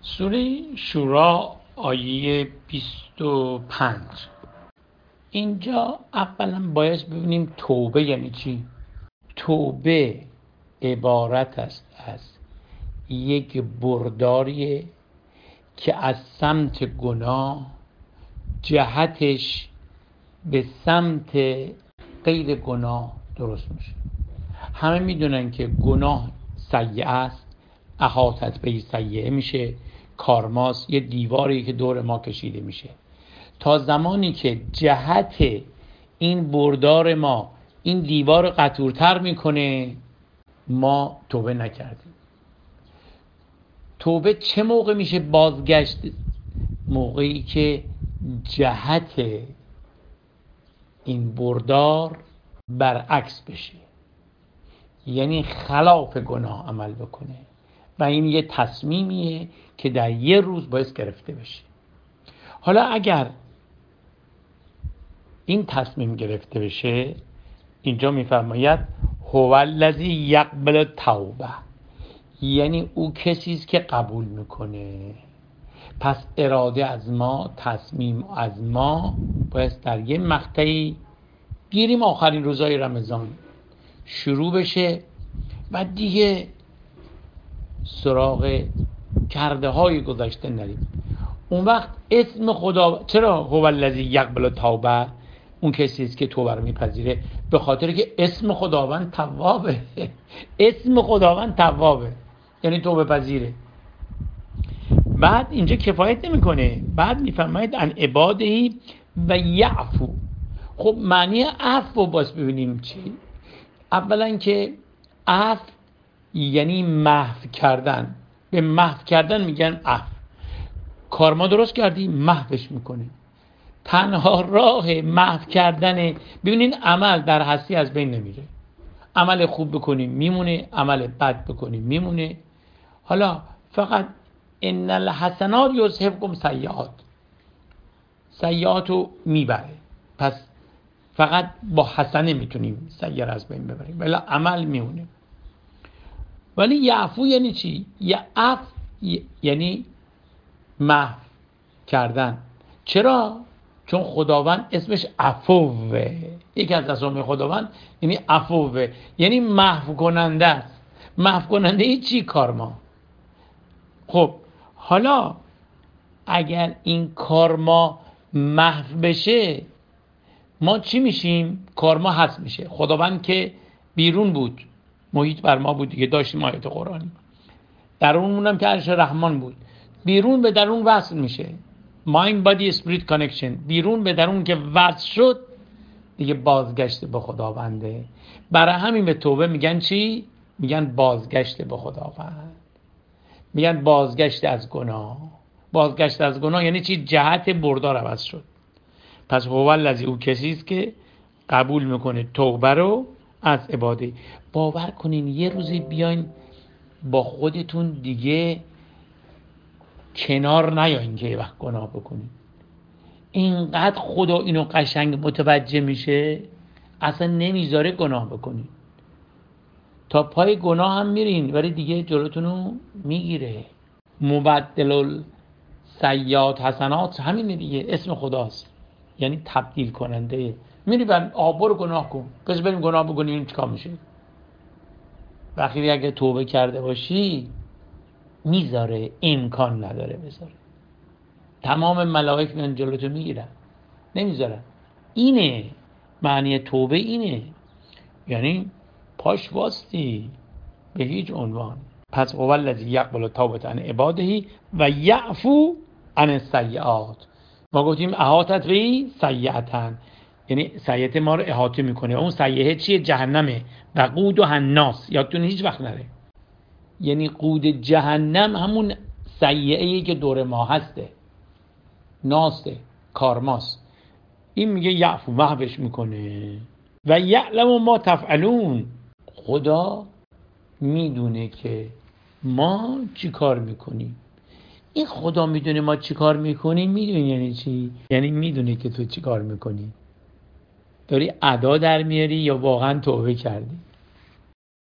سوره شورا آیه 25. اینجا اولا باید ببینیم توبه یعنی چی. توبه عبارت است از یک برداریه که از سمت گناه جهتش به سمت غیر گناه درست میشه. همه میدونن که گناه سیئه است، احاطت به سیئه میشه، کارماس یه دیواری که دور ما کشیده میشه. تا زمانی که جهت این بردار ما این دیوار قطورتر میکنه ما توبه نکردیم. توبه چه موقع میشه بازگشت؟ موقعی که جهت این بردار برعکس بشه، یعنی خلاف گناه عمل بکنه و این یه تصمیمیه که در یه روز باید گرفته بشه. حالا اگر این تصمیم گرفته بشه، اینجا میفرماید هو الذی یقبل التوبه، یعنی او کسی است که قبول میکنه. پس اراده از ما، تصمیم از ما باید در یه مقطعی گیریم آخرین روزای رمضان شروع بشه و دیگه سراغ کرده های گذشته نریم. اون وقت اسم خدا، چرا هو الذی یقبل التوبه، اون کسی است که توبه رو میپذیره؟ به خاطر که اسم خداوند توابه. اسم خداوند توابه یعنی توبه پذیره. بعد اینجا کفایت نمیکنه، بعد میفرماید ان عباده و یعفو. خب معنی عفو باز ببینیم چی. اولا که عفو یعنی محو کردن. به محو کردن میگن عفو. کار ما درست کردی محوش میکنه. تنها راه محو کردن، ببینین عمل در هستی از بین نمیره. عمل خوب بکنیم میمونه، عمل بد بکنیم میمونه. حالا فقط ان الحسنات یذهبکم سیئات، سیئاتو میبره. پس فقط با حسنه میتونیم سیئه را از بین ببریم، ولی عمل میمونه. ولی یعفو یعنی چی؟ یعف یعنی محو کردن. چرا؟ چون خداوند اسمش عفوه. یکی از اسامی خداوند یعنی عفوه، یعنی محو کننده است. محو کننده ای چی؟ کارما. خب حالا اگر این کارما محو بشه ما چی میشیم؟ کارما حذف میشه. خداوند که بیرون بود، محیط بر ما بود دیگه، داشتیم آیات قرآنی. درونمونم که عرش رحمان بود. بیرون به درون وصل میشه. mind body spirit connection. بیرون به درون که وصل شد دیگه بازگشت به خداونده. برای همین به توبه میگن چی؟ میگن بازگشت به خداوند، میگن بازگشت از گناه. بازگشت از گناه یعنی چی؟ جهت بردار عوض شد. پس هو الذی، او کسی است که قبول میکنه توبه رو از عباده. باور کنین یه روزی بیاین با خودتون دیگه کنار نیاین که یه وقت گناه بکنین. اینقدر خدا اینو قشنگ متوجه میشه اصلا نمیذاره گناه بکنین. تا پای گناه هم میرین ولی دیگه جلوتونو میگیره. مبدل السیئات حسنات، همینه دیگه، اسم خداست، یعنی تبدیل کننده. میری بر آبور گناه کن، پس بریم گناه بکنیم، چیکار میشه؟ وقتی اگه توبه کرده باشی میذاره، امکان نداره بذاره. تمام ملائک میان جلوتو میگیرن، نمیذارن. اینه معنی توبه، اینه یعنی پاش واستی به هیچ عنوان. پس هو الذی یقبل التوبة عن عباده و یعفو عن السیئات. ما گفتیم احاطت به سیئة، یعنی سیئه ما رو احاطه میکنه. اون سیئه چیه؟ جهنمه. وقود و الناس، یادتون هیچ وقت نره. یعنی قود جهنم همون سیئه‌ای که دور ما هسته، ناسته، کارماست. این میگه یعفو، محوش میکنه. و یعلم ما تفعلون، خدا میدونه که ما چی کار میکنیم. این خدا میدونه ما چی کار میکنیم. میدونه یعنی چی؟ یعنی میدونه که تو چی کار میکنی. داری ادا در میاری یا واقعا توبه کردی.